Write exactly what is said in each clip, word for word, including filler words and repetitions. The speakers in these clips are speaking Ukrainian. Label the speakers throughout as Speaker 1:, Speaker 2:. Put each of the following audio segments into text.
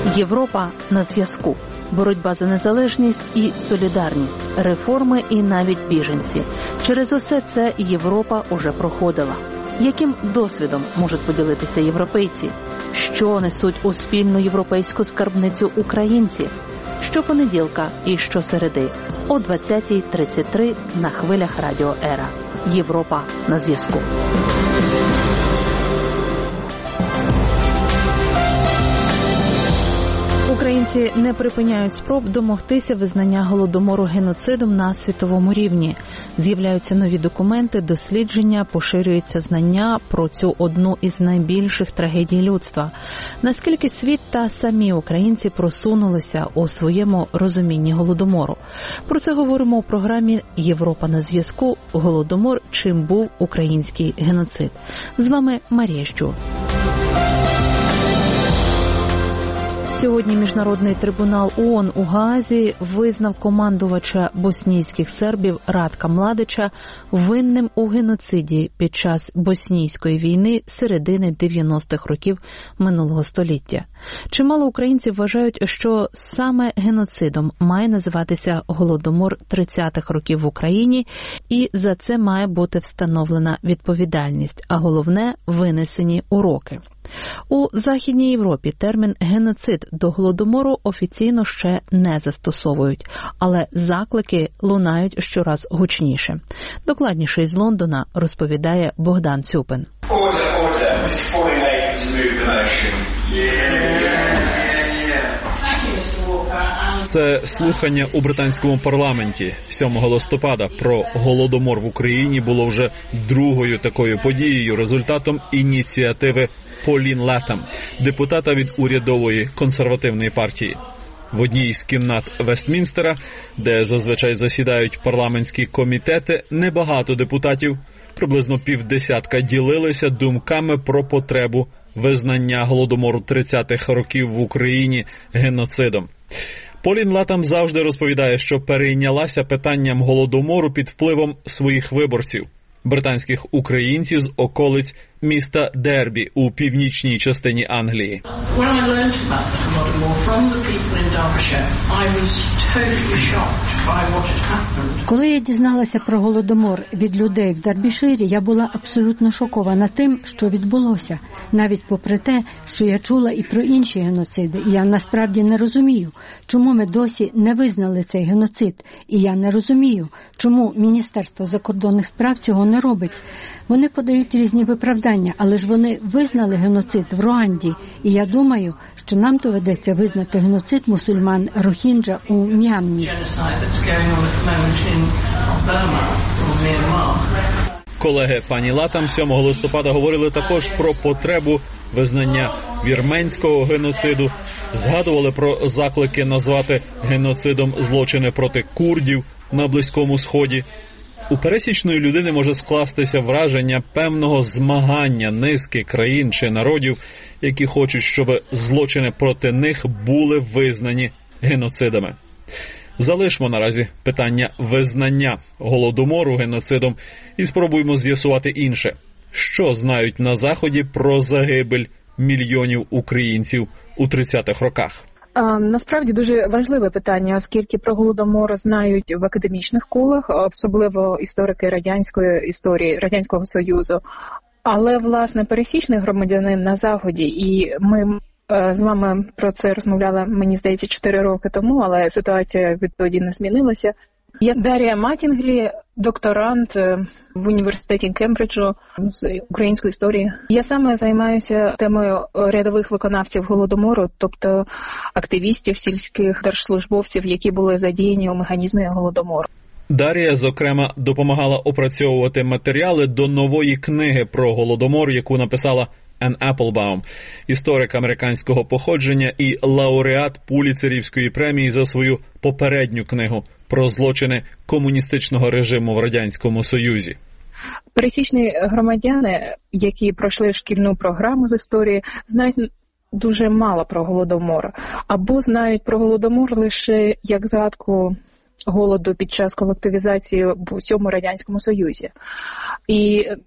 Speaker 1: Європа на зв'язку. Боротьба за незалежність і солідарність, реформи і навіть біженці. Через усе це Європа уже проходила. Яким досвідом можуть поділитися європейці? Що несуть у спільну європейську скарбницю українці? Щопонеділка і щосереди о двадцятій тридцять три на хвилях Радіо Ера. Європа на зв'язку. Українці не припиняють спроб домогтися визнання Голодомору геноцидом на світовому рівні. З'являються нові документи, дослідження, поширюються знання про цю одну із найбільших трагедій людства. Наскільки світ та самі українці просунулися у своєму розумінні Голодомору? Про це говоримо у програмі «Європа на зв'язку. Голодомор. Чим був український геноцид». З вами Марія Щур. Сьогодні Міжнародний трибунал ООН у Гаазі визнав командувача боснійських сербів Радка Младича винним у геноциді під час боснійської війни середини дев'яностих років минулого століття. Чимало українців вважають, що саме геноцидом має називатися Голодомор тридцятих років в Україні, і за це має бути встановлена відповідальність, а головне – винесені уроки. У Західній Європі термін «геноцид» до Голодомору офіційно ще не застосовують, але заклики лунають щораз гучніше. Докладніше із Лондона розповідає Богдан Цюпин.
Speaker 2: Це слухання у британському парламенті сьомого листопада про Голодомор в Україні було вже другою такою подією, результатом ініціативи Полін Летам, депутата від урядової консервативної партії. В одній з кімнат Вестмінстера, де зазвичай засідають парламентські комітети, небагато депутатів, приблизно півдесятка, ділилися думками про потребу визнання Голодомору тридцятих років в Україні геноцидом. Полін Летам завжди розповідає, що перейнялася питанням Голодомору під впливом своїх виборців, британських українців з околиць міста Дербі у північній частині Англії.
Speaker 3: Коли я дізналася про Голодомор від людей в Дербіширі, я була абсолютно шокована тим, що відбулося. Навіть попри те, що я чула і про інші геноциди. І я насправді не розумію, чому ми досі не визнали цей геноцид. І я не розумію, чому Міністерство закордонних справ цього не робить. Вони подають різні виправдання, але ж вони визнали геноцид в Руанді. І я думаю, що нам доведеться визнати геноцид мусульман Рохінджа у М'янмі.
Speaker 2: Колеги пані Летам сьомого листопада говорили також про потребу визнання вірменського геноциду, згадували про заклики назвати геноцидом злочини проти курдів на Близькому Сході. У пересічної людини може скластися враження певного змагання низки країн чи народів, які хочуть, щоб злочини проти них були визнані геноцидами. Залишмо наразі питання визнання Голодомору геноцидом і спробуємо з'ясувати інше. Що знають на Заході про загибель мільйонів українців у тридцятих роках?
Speaker 4: А, насправді дуже важливе питання, оскільки про Голодомор знають в академічних колах, особливо історики радянської історії, Радянського Союзу. Але, власне, пересічний громадянин на Заході, і ми з вами про це розмовляли, мені здається, чотири роки тому, але ситуація відтоді не змінилася. Я Дар'я Матінглі, докторант в університеті Кембриджу з української історії. Я саме займаюся темою рядових виконавців Голодомору, тобто активістів, сільських держслужбовців, які були задіяні у механізмі Голодомору.
Speaker 2: Дар'я, зокрема, допомагала опрацьовувати матеріали до нової книги про Голодомор, яку написала Енн Еплбаум, історик американського походження і лауреат Пуліцерівської премії за свою попередню книгу про злочини комуністичного режиму в Радянському Союзі.
Speaker 4: Пересічні громадяни, які пройшли шкільну програму з історії, знають дуже мало про Голодомор, або знають про Голодомор лише як згадку голоду під час колективізації в усьому Радянському Союзі. І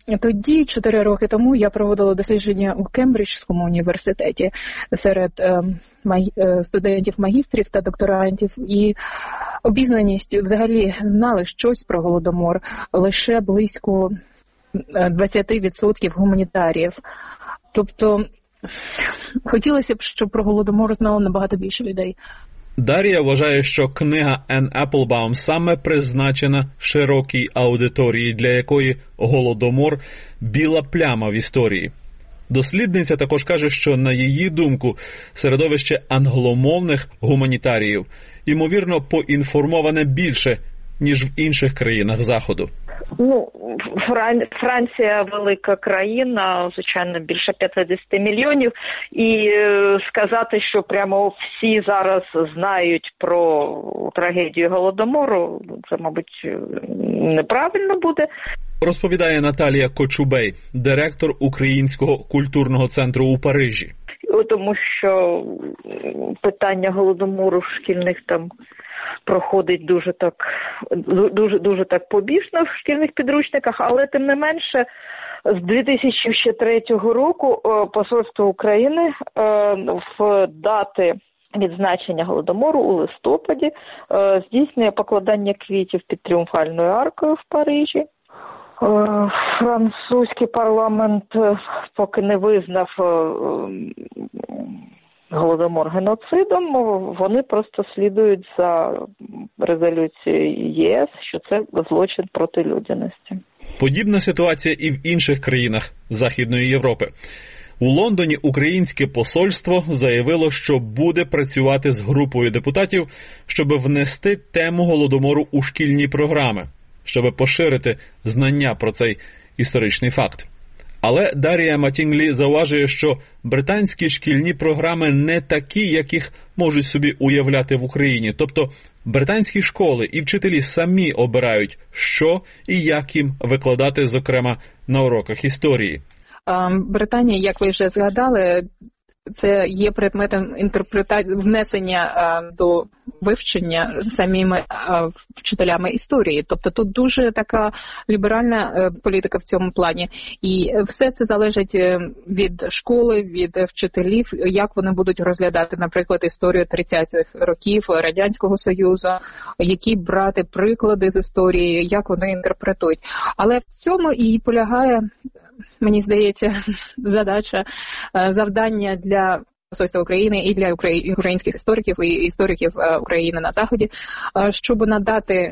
Speaker 4: Тоді, чотири роки тому, я проводила дослідження у Кембриджському університеті серед е, маг... студентів-магістрів та докторантів, і обізнаність взагалі знали щось про Голодомор лише близько двадцять відсотків гуманітаріїв. Тобто хотілося б, щоб про Голодомор знало набагато більше людей.
Speaker 2: Дар'я вважає, що книга Енн Еплбаум саме призначена широкій аудиторії, для якої Голодомор – біла пляма в історії. Дослідниця також каже, що, на її думку, середовище англомовних гуманітаріїв, ймовірно, поінформоване більше, ніж в інших країнах Заходу.
Speaker 5: Ну, Франція – велика країна, звичайно, більше п'ятдесят мільйонів, і сказати, що прямо всі зараз знають про трагедію Голодомору, це, мабуть, неправильно буде.
Speaker 2: Розповідає Наталія Кочубей, директор Українського культурного центру у Парижі.
Speaker 5: Тому що питання Голодомору в шкільних там проходить дуже так, дуже, дуже так побіжно в шкільних підручниках, але тим не менше з дві тисячі третього року посольство України в дати відзначення Голодомору у листопаді здійснює покладання квітів під Тріумфальною аркою в Парижі. Французький парламент поки не визнав Голодомор геноцидом, вони просто слідують за резолюцією ЄС, що це злочин проти людяності.
Speaker 2: Подібна ситуація і в інших країнах Західної Європи. У Лондоні українське посольство заявило, що буде працювати з групою депутатів, щоб внести тему Голодомору у шкільні програми, щоб поширити знання про цей історичний факт. Але Дар'я Матінглі зауважує, що британські шкільні програми не такі, яких можуть собі уявляти в Україні. Тобто британські школи і вчителі самі обирають, що і як їм викладати, зокрема, на уроках історії.
Speaker 4: Британія, як ви вже згадали, це є предметом інтерпретації, внесення до вивчення самими вчителями історії. Тобто тут дуже така ліберальна політика в цьому плані. І все це залежить від школи, від вчителів, як вони будуть розглядати, наприклад, історію тридцятих років Радянського Союзу, які брати приклади з історії, як вони інтерпретують. Але в цьому і полягає, мені здається, задача, завдання для посольства України і для українських істориків і істориків України на Заході, щоб надати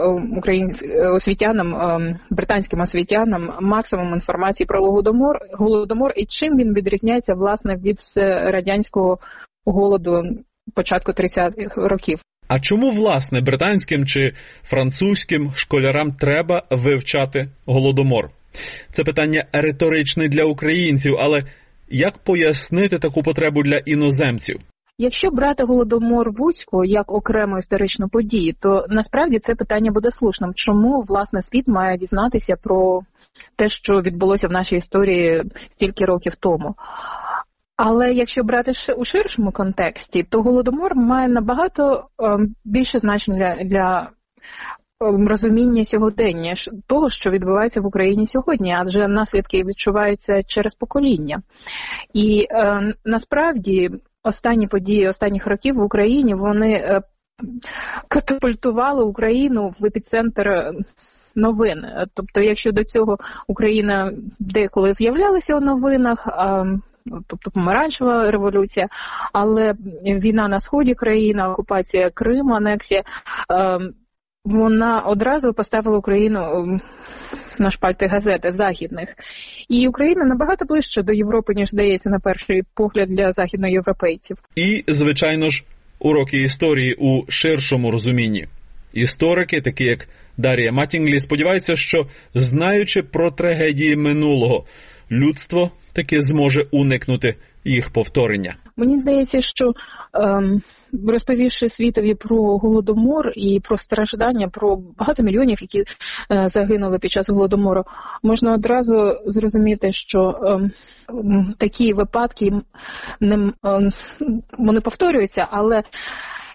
Speaker 4: освітянам, британським освітянам максимум інформації про Голодомор, Голодомор і чим він відрізняється, власне, від радянського голоду початку тридцятих років.
Speaker 2: А чому, власне, британським чи французьким школярам треба вивчати Голодомор? Це питання риторичне для українців, але як пояснити таку потребу для іноземців?
Speaker 4: Якщо брати Голодомор вузько як окрему історичну подію, то насправді це питання буде слушним. Чому, власне, світ має дізнатися про те, що відбулося в нашій історії стільки років тому? Але якщо брати у ширшому контексті, то Голодомор має набагато більше значення для, для розуміння сьогодення, того, що відбувається в Україні сьогодні, адже наслідки відчуваються через покоління. І е, насправді останні події останніх років в Україні, вони е, катапультували Україну в епіцентр новин. Тобто, якщо до цього Україна деколи з'являлася у новинах, е, тобто помаранчева революція, але війна на сході країни, окупація Криму, анексія, е, вона одразу поставила Україну на шпальти газети західних. І Україна набагато ближче до Європи, ніж здається на перший погляд для західноєвропейців.
Speaker 2: І, звичайно ж, уроки історії у ширшому розумінні. Історики, такі як Дар'я Матінглі, сподіваються, що, знаючи про трагедії минулого, людство таки зможе уникнути їх повторення.
Speaker 4: Мені здається, що ем, розповівши світові про Голодомор і про страждання, про багато мільйонів, які е, загинули під час Голодомору, можна одразу зрозуміти, що ем, такі випадки не, ем, вони повторюються, але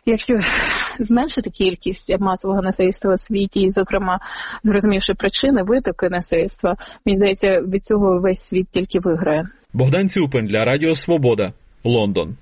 Speaker 4: Якщо зменшити кількість масового насильства у світі, і, зокрема, зрозумівши причини, витоки насильства, мені здається, від цього весь світ тільки виграє.
Speaker 2: Богдан Цюпин для Радіо Свобода, Лондон.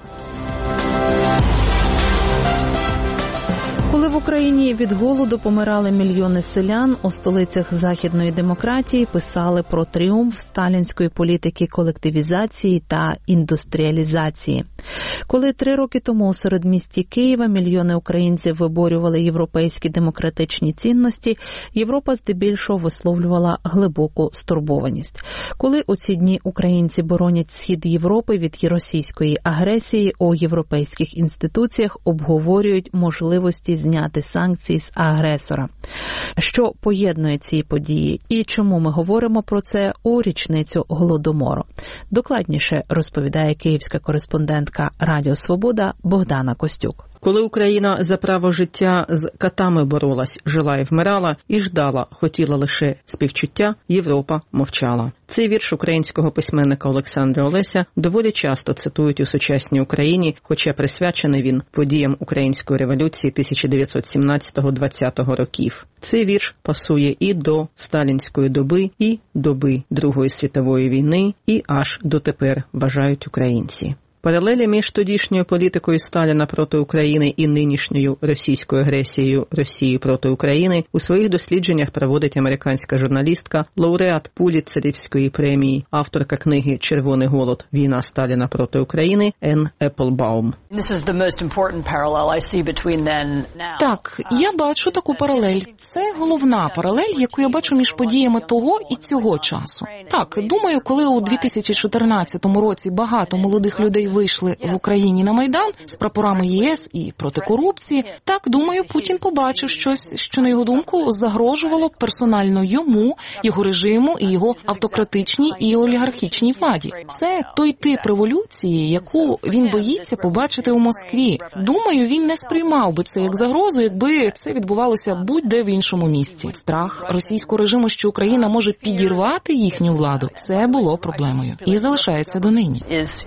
Speaker 1: Коли в Україні від голоду помирали мільйони селян, у столицях західної демократії писали про тріумф сталінської політики колективізації та індустріалізації. Коли три роки тому у середмісті Києва мільйони українців виборювали європейські демократичні цінності, Європа здебільшого висловлювала глибоку стурбованість. Коли у ці дні українці боронять схід Європи від російської агресії, у європейських інституціях обговорюють можливості зняти санкції з агресора. Що поєднує ці події і чому ми говоримо про це у річницю Голодомору? Докладніше розповідає київська кореспондентка Радіо Свобода Богдана Костюк.
Speaker 6: Коли Україна за право життя з катами боролась, жила і вмирала, і ждала, хотіла лише співчуття, Європа мовчала. Цей вірш українського письменника Олександра Олеся доволі часто цитують у сучасній Україні, хоча присвячений він подіям Української революції тисяча дев'ятсот сімнадцятого-двадцятого років. Цей вірш пасує і до сталінської доби, і доби Другої світової війни, і аж дотепер, вважають українці. Паралелі між тодішньою політикою Сталіна проти України і нинішньою російською агресією Росії проти України у своїх дослідженнях проводить американська журналістка, лауреат Пулітцерівської премії, авторка книги «Червоний голод. Війна Сталіна проти України» Енн Еплбаум.
Speaker 7: Так, я бачу таку паралель. Це головна паралель, яку я бачу між подіями того і цього часу. Так, думаю, коли у дві тисячі чотирнадцятому році багато молодих людей вийшли в Україні на Майдан з прапорами ЄС і проти корупції, так, думаю, Путін побачив щось, що, на його думку, загрожувало персонально йому, його режиму і його автократичній і олігархічній владі. Це той тип революції, яку він боїться побачити у Москві. Думаю, він не сприймав би це як загрозу, якби це відбувалося будь-де в іншому місці. Страх російського режиму, що Україна може підірвати їхню владу, це було проблемою і залишається донині.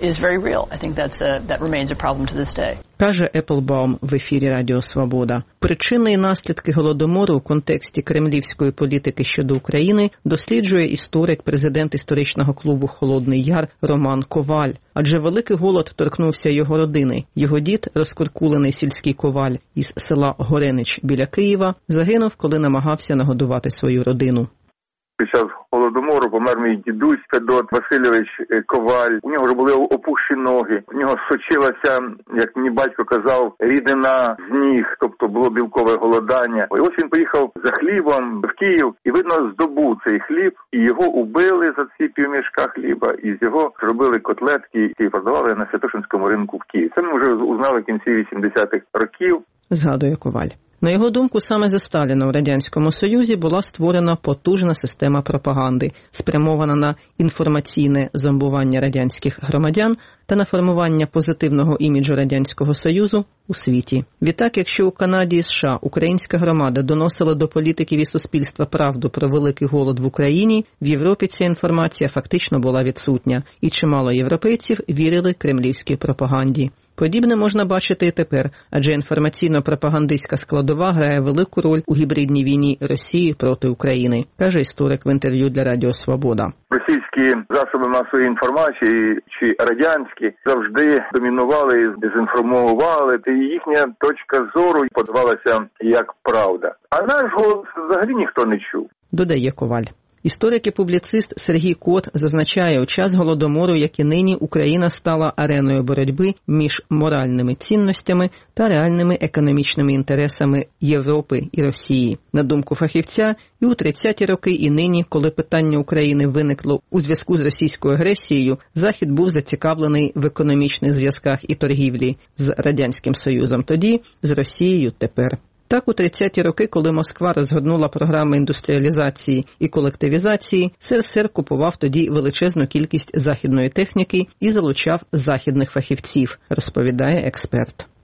Speaker 6: Каже Еплбаум в ефірі Радіо Свобода. Причини і наслідки Голодомору у контексті кремлівської політики щодо України досліджує історик, президент історичного клубу «Холодний Яр» Роман Коваль. Адже великий голод торкнувся його родини. Його дід, розкуркулений сільський коваль із села Горенич біля Києва, загинув, коли намагався нагодувати свою родину.
Speaker 8: Під час Голодомору помер мій дідусь Федот Васильович Коваль. У нього вже були опухші ноги. У нього сочилася, як мені батько казав, рідина з ніг, тобто було білкове голодання. І ось він поїхав за хлібом в Київ і, видно, здобув цей хліб. І його убили за ці півмішка хліба. І з його зробили котлетки, які продавали на Святошинському ринку в Києві. Це ми вже узнали в кінці вісімдесятих років.
Speaker 6: Згадує Коваль. На його думку, саме за Сталіна у Радянському Союзі була створена потужна система пропаганди, спрямована на інформаційне зомбування радянських громадян та на формування позитивного іміджу Радянського Союзу у світі. Відтак, якщо у Канаді і США українська громада доносила до політиків і суспільства правду про великий голод в Україні, в Європі ця інформація фактично була відсутня, і чимало європейців вірили кремлівській пропаганді. Подібне можна бачити і тепер, адже інформаційно-пропагандистська складова грає велику роль у гібридній війні Росії проти України, каже історик в інтерв'ю для Радіо Свобода.
Speaker 8: Російські засоби масової інформації чи радянські завжди домінували, дезінформували, і їхня точка зору подавалася як правда. А наш голос взагалі ніхто не чув.
Speaker 6: Додає Коваль. Історик і публіцист Сергій Кот зазначає, у час Голодомору, як і нині, Україна стала ареною боротьби між моральними цінностями та реальними економічними інтересами Європи і Росії. На думку фахівця, і у тридцяті роки, і нині, коли питання України виникло у зв'язку з російською агресією, Захід був зацікавлений в економічних зв'язках і торгівлі з Радянським Союзом тоді, з Росією тепер. Так, у тридцяті роки, коли Москва розгорнула програми індустріалізації і колективізації, СРСР купував тоді величезну кількість західної техніки і залучав західних фахівців, розповідає експерт.
Speaker 8: Ще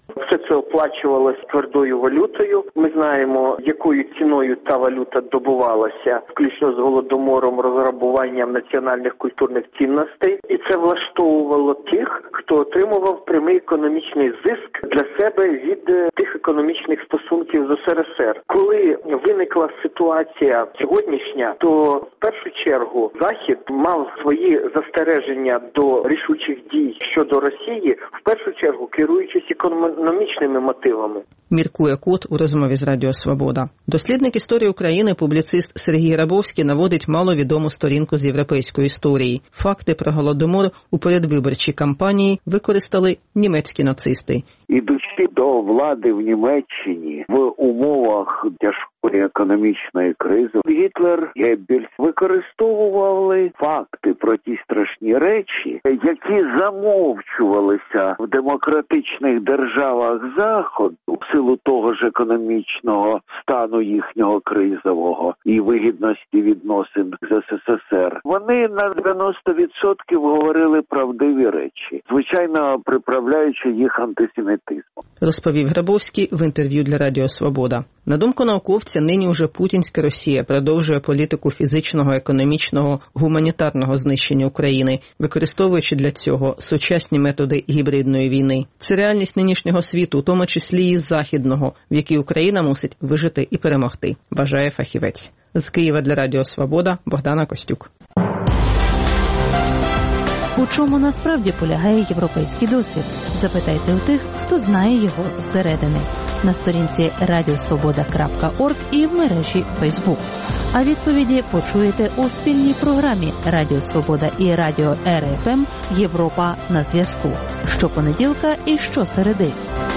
Speaker 9: це оплачувалось твердою валютою. Ми знаємо, якою ціною та валюта добувалася, включно з голодомором, розграбуванням національних культурних цінностей. І це влаштовувало тих, хто отримував прямий економічний зиск для себе від тих економічних стосунків з СРСР. Коли виникла ситуація сьогоднішня, то в першу чергу Захід мав свої застереження до рішучих дій щодо Росії, в першу чергу керуючись економічними мотивами.
Speaker 6: Міркує Кот у розмові з Радіо Свобода. Дослідник історії України, публіцист Сергій Рабовський наводить маловідому сторінку з європейської історії. Факти про Голодомор у передвиборчій кампанії використали німецькі нацисти.
Speaker 10: Ідучи до влади в Німеччині в умовах тяжкої економічної кризи, Гітлер, Геббельс використовували факти про ті страшні речі, які замовчувалися в демократичних державах Заходу в силу того ж економічного стану їхнього кризового і вигідності відносин з СССР. Вони на дев'яносто відсотків говорили правдиві речі, звичайно, приправляючи їх антисемітизмом.
Speaker 6: Розповів Грабовський в інтерв'ю для Радіо Свобода. На думку науковця, нині уже путінська Росія продовжує політику фізичного, економічного, гуманітарного знищення України, використовуючи для цього сучасні методи гібридної війни. Це реальність нинішнього світу, у тому числі і західного, в якій Україна мусить вижити і перемогти, вважає фахівець. З Києва для Радіо Свобода Богдана Костюк.
Speaker 1: У чому насправді полягає європейський досвід? Запитайте у тих, хто знає його зсередини. На сторінці радіосвобода крапка орг і в мережі Фейсбук. А відповіді почуєте у спільній програмі Радіо Свобода і Радіо РФМ «Європа на зв'язку». Щопонеділка і щосереди.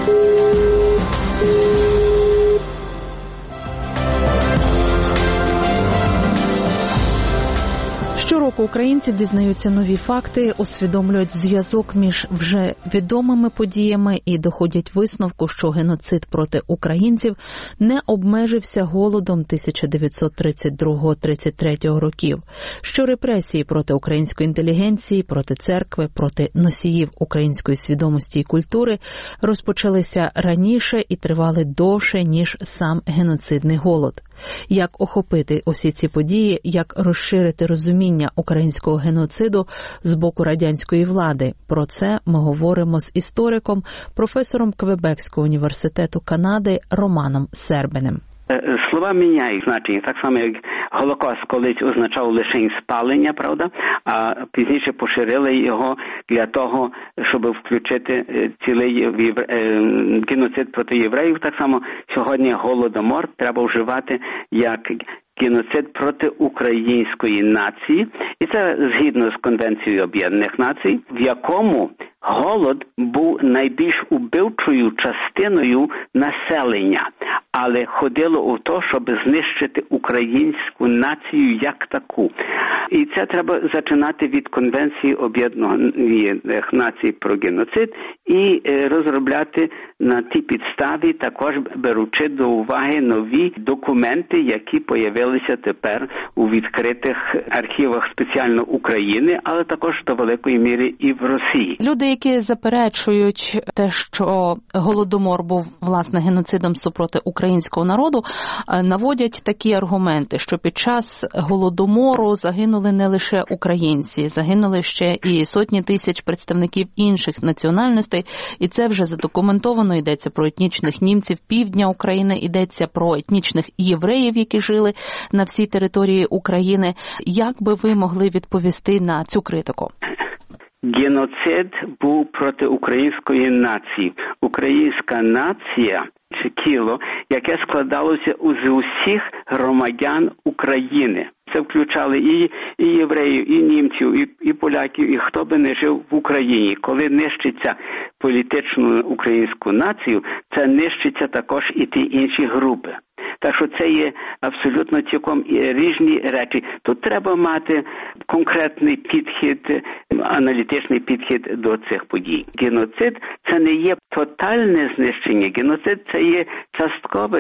Speaker 1: Щороку українці дізнаються нові факти, усвідомлюють зв'язок між вже відомими подіями і доходять висновку, що геноцид проти українців не обмежився голодом тисяча дев'ятсот тридцять другого - тридцять третього років, що репресії проти української інтелігенції, проти церкви, проти носіїв української свідомості і культури розпочалися раніше і тривали довше, ніж сам геноцидний голод. Як охопити усі ці події, як розширити розуміння українського геноциду з боку радянської влади. Про це ми говоримо з істориком, професором Квебекського університету Канади Романом Сербиним.
Speaker 11: Слова міняють значення, так само як Голокост колись означав лише спалення, правда, а пізніше поширили його для того, щоб включити цілий геноцид проти євреїв. Так само сьогодні Голодомор треба вживати як геноцид проти української нації, і це згідно з Конвенцією Об'єднаних Націй, в якому голод був найбільш убивчою частиною населення, але ходило у то, щоб знищити українську націю як таку. І це треба зачинати від Конвенції Об'єднаних Націй про геноцид і розробляти на тій підставі, також беручи до уваги нові документи, які появилися тепер у відкритих архівах спеціально України, але також до великої міри і в Росії.
Speaker 1: Люди, які заперечують те, що Голодомор був, власне, геноцидом супроти українського народу, наводять такі аргументи, що під час Голодомору загинули не лише українці, загинули ще і сотні тисяч представників інших національностей, і це вже задокументовано, йдеться про етнічних німців півдня України, йдеться про етнічних євреїв, які жили на всій території України. Як би ви могли відповісти на цю критику?
Speaker 11: Геноцид був проти української нації. Українська нація – це тіло, яке складалося з усіх громадян України. Це включали і, і євреїв, і німців, і, і поляків, і хто би не жив в Україні. Коли нищиться політичну українську націю, це нищиться також і ті інші групи. Так що це є абсолютно цілком різні речі. Тут треба мати конкретний підхід, аналітичний підхід до цих подій. Геноцид – це не є тотальне знищення. Геноцид – це є часткове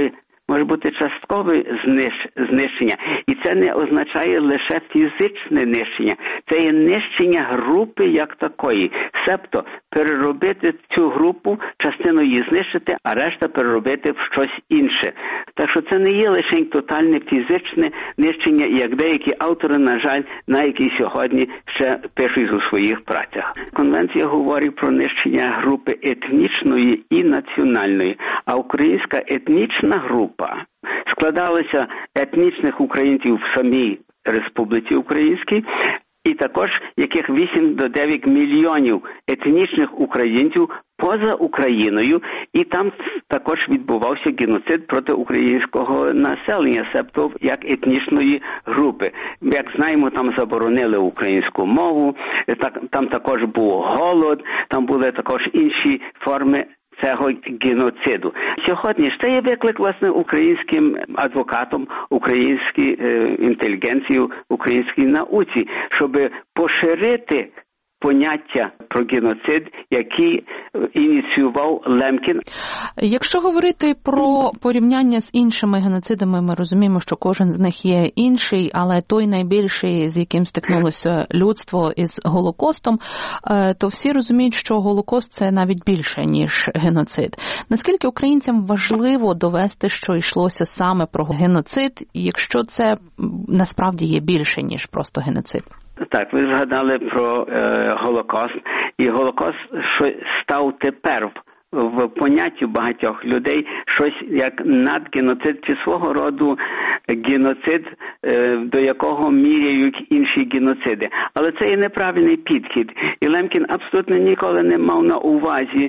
Speaker 11: може бути часткове знищення. І це не означає лише фізичне нищення. Це є нищення групи як такої. Себто переробити цю групу, частину її знищити, а решта переробити в щось інше. Так що це не є лише тотальне фізичне нищення, як деякі автори, на жаль, на які сьогодні ще пишуть у своїх працях. Конвенція говорить про нищення групи етнічної і національної, а українська етнічна група складалася етнічних українців в самій Республіці Українській, і також яких вісім до дев'яти мільйонів етнічних українців поза Україною, і там також відбувався геноцид проти українського населення, себто як етнічної групи. Як знаємо, там заборонили українську мову, так, там також був голод, там були також інші форми цього геноциду. Сьогодні ще є виклик, власне, українським адвокатам, українській е, інтелігенції, українській науці, щоб поширити поняття про геноцид, який ініціював Лемкін.
Speaker 1: Якщо говорити про порівняння з іншими геноцидами, ми розуміємо, що кожен з них є інший, але той найбільший, з яким стикнулося людство із Голокостом, то всі розуміють, що Голокост – це навіть більше, ніж геноцид. Наскільки українцям важливо довести, що йшлося саме про геноцид, якщо це насправді є більше, ніж просто геноцид?
Speaker 11: Так, ви згадали про е, Голокост, і Голокост що став тепер в понятті багатьох людей щось як надгеноцид чи свого роду геноцид, до якого міряють інші геноциди. Але це є неправильний підхід. І Лемкін абсолютно ніколи не мав на увазі,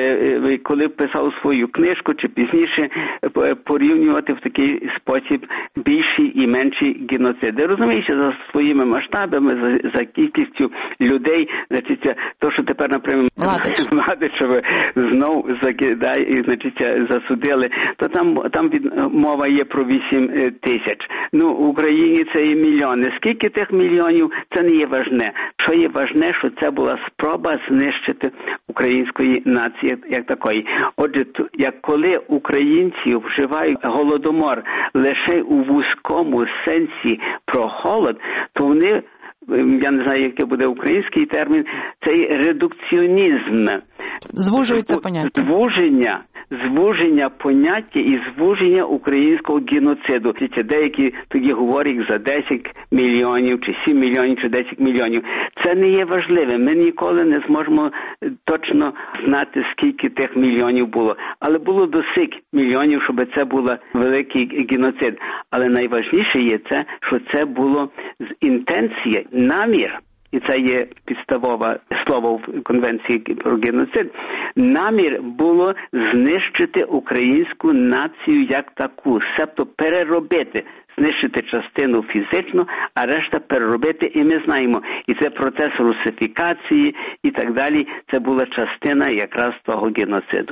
Speaker 11: коли писав свою книжку чи пізніше, порівнювати в такий спосіб більші і менші геноциди. Розумієте, за своїми масштабами, за, за кількістю людей, значить, то, що тепер, наприклад, Младичева знову закидає і, значить, засудили, то там, там від, мова є про вісім тисяч. Ну, в Україні це є мільйони. Скільки тих мільйонів, це не є важне. Що є важне, що це була спроба знищити української нації як такої. Отже, як коли українці вживають голодомор лише у вузькому сенсі про голод, то вони, я не знаю, який буде український термін, цей редукціонізм.
Speaker 1: Звужується поняття.
Speaker 11: Звуження, звуження поняття і звуження українського геноциду. Деякі тоді говорять за десять мільйонів, чи сім мільйонів, чи десять мільйонів. Це не є важливе. Ми ніколи не зможемо точно знати, скільки тих мільйонів було. Але було досить мільйонів, щоб це був великий геноцид. Але найважніше є це, що це було з інтенції, намір. І це є підставове слово в Конвенції про геноцид. Намір було знищити українську націю як таку, себто переробити, знищити частину фізично, а решта переробити, і ми знаємо. І це процес русифікації і так далі. Це була частина якраз того геноциду.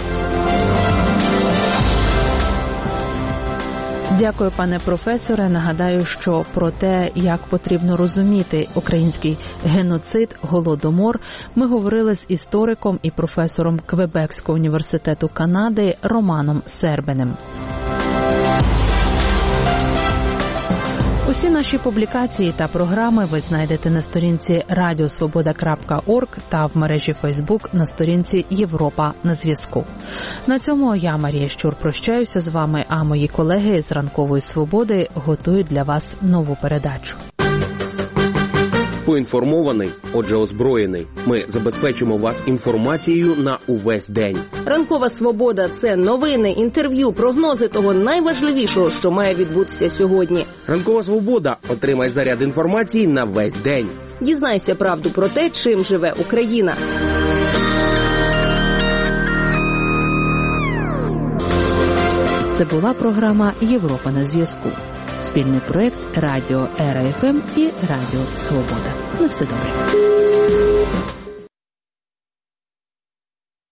Speaker 1: Дякую, пане професоре. Нагадаю, що про те, як потрібно розуміти український геноцид, голодомор, ми говорили з істориком і професором Квебекського університету Канади Романом Сербиним. Усі наші публікації та програми ви знайдете на сторінці радіо свобода крапка орг та в мережі Фейсбук на сторінці Європа на зв'язку. На цьому я, Марія Щур, прощаюся з вами, а мої колеги з Ранкової Свободи готують для вас нову передачу.
Speaker 12: Поінформований, отже озброєний. Ми забезпечимо вас інформацією на увесь день.
Speaker 13: Ранкова Свобода – це новини, інтерв'ю, прогнози того найважливішого, що має відбутися сьогодні.
Speaker 12: Ранкова Свобода – отримай заряд інформації на весь день.
Speaker 13: Дізнайся правду про те, чим живе Україна.
Speaker 1: Це була програма «Європа на зв'язку». Спільний проєкт Радіо Ера еф ем і Радіо Свобода. На все добре.